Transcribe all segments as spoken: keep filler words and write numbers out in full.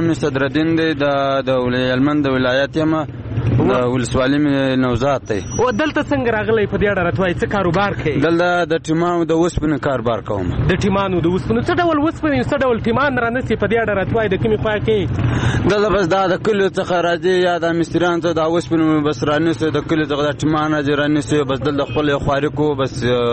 نوم صدرالدین دی د هلمند د ولایت یم د ولسوالۍ مې نوزاد دی. او دلته څنګه راغلی په دې اړه راته وایي څه کاروبار کوې؟ دلته د ټیمانو د اوسپنې کاروبار کوم. د ټیمانو د اوسپنو څه ډول اوسپنې څه ډول ټیمان رانیسي په دې اړه راته وایي د کومې خوا کوې؟ دلته بس دا د کلیو څخه راځي یا د مستریانو ته د اوسپنې بس رانیسي د کلیو څخه د ټیمان راځي رانیسي بس دلته خپل یو خواري کوو بس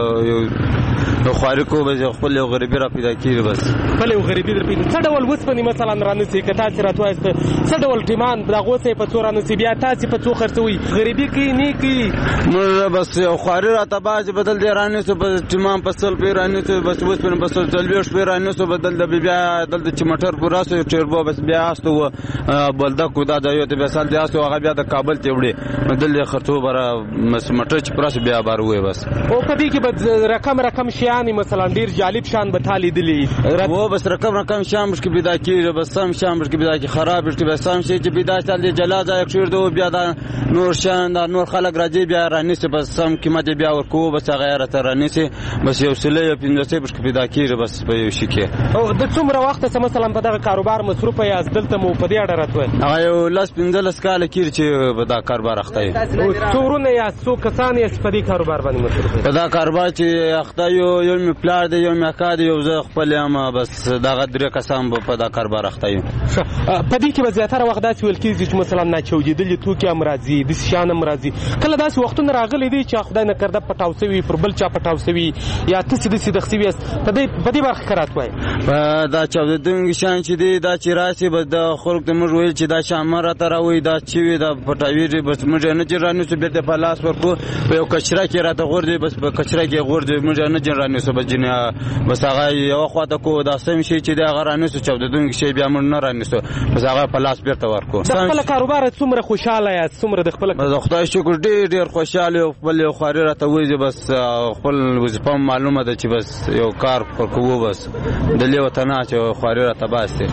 یو خواري کوو بس خپل یو غریبي را پیدا کېږي بس خپل یو غریبي را پیدا څه ډول اوسپنې مثلا رانیسي که تاسې راته وایاست څه ډول ټیمان د هغو څه یې په څو رانیسي بیا تاسې په څو خرڅوئ غریبي کوي نه کوي؟ موږ بس یو خواري راته باز بدل دی رانیسو بس ټیمان په سل پې رانیسو بس اوسپنې په سل څلوېښت پې رانیسو بس دلته بیا دلته چې موټر پوره سو ټیربو بس بیا هستو بولدک دا ځایو ته بیا سال دی هستو هغه بیا د کابل ته وړي دلته خرڅو برا بس موټر چې پوره سو بیا بار وې بس. او په دې کې به رقم رقم شیان مثلا ډېر جالب شان به تا لیدلي و بس رقم رقم شیان مشکې پیدا کېږي بس سم شیان مشکې پیدا کېږي خراب مشکې بس سم شي چې پیدا سال دی جلا ځای کښېږدو بیا دا نور شیان دا نور خلک راځي بیا رانیسي بس سم قیمت بیا ورکوو بس هغه یې راته رانیسي بس یو سلۍ یو پنځه سۍ مشکې پیدا کېږي بس په یو شي کې. او د څومره وخته څه مثلا په دغه کاروبار مصروفه یاست دلته مو په دې اړه راته وایي؟ هغه یو لس پنځلس کاله کېږي چې په دا کاروبار اخته یم. او څو وروڼه یاست څو کسان یاست په دې کاروبار باندې مصروفه؟ په دا کاروبار چې اخته یو یو مې پلار دی یو مې اکا دی یو زه خپل یم بس دغه درې کسان به په دا کاروبار اخته یم. په دې کې به زیاتره وخت داسې ویل کېږي چې مثلا ناچوجېدلي توکي هم راځي داسې شیان هم راځي کله داسې وختونه راغلي دي چې خدای نکرده پټاو سوي پر بل چا پټاو سوي یا تاسې داسې دغ سوي یاست په دې برخه کې راته وایي؟ دا چاودېدونکي شیان چې دي دا چې راشي بس د خلکو ته موږ ویل چې دا شیان مه راته راوایي دا چې وي دا پټاوېږي بس موږ یې نه جن رانیسو بېرته په لاس ورکړو په یو کچره کې راته غورځي بس په کچره کې غورځي موږ یې نه جن رانیسو بس جنې بس هغه یوه خوا ته کوو دا سم شي چې دی هغه رانیسو چاودېدونکي شی بیا موږ نه رانیسو بس هغه په لاس بېرته ورکړو. د خپله کاروباره څومره خوشحاله یاست څومره د خپله؟ د خدای شکر ډېر ډېر خوشحاله یو خپل یو خواري راته وایي بس خپل وظیفه هم معلومه ده چې بس یو کار کوو بس دلې ورته نه چې خواري راته باسي.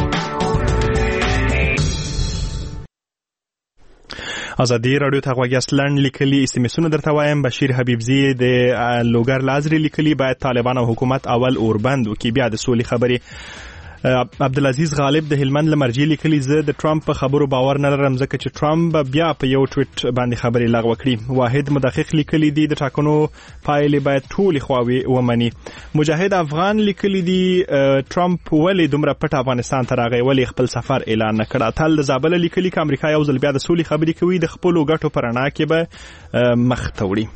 ازادي رادیو ته غوږ یاست. لنډ لیکلي استمیسونه درته وایم. بشیر حبیبزي د لوګر لازري لیکلي باید طالبان او حکومت اول اوربند وکړي بیا د سولې خبرې. عبدالعزیز غالب د هلمند له مرجې لیکلي زه د ټرمپ په خبرو باور نه لرم ځکه چې ټرمپ بیا په یو ټویټ باندې خبرې لغوه کړي. واحد مدقق لیکلي دي د ټاکنو پایلې باید ټولې خواوې ومني. مجاهد افغان لیکلي دي ټرمپ ولې دومره پټ افغانستان ته راغی ولې خپل سفر اعلان نه کړ. تل د زابل لیکلي چې امریکا یو ځل بیا د سولې خبرې کوي د خپلو ګټو په رڼا کې به مخ ته وړي.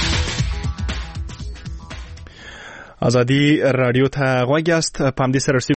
ازادي رادیو ته غوږ یاست. په همدې سره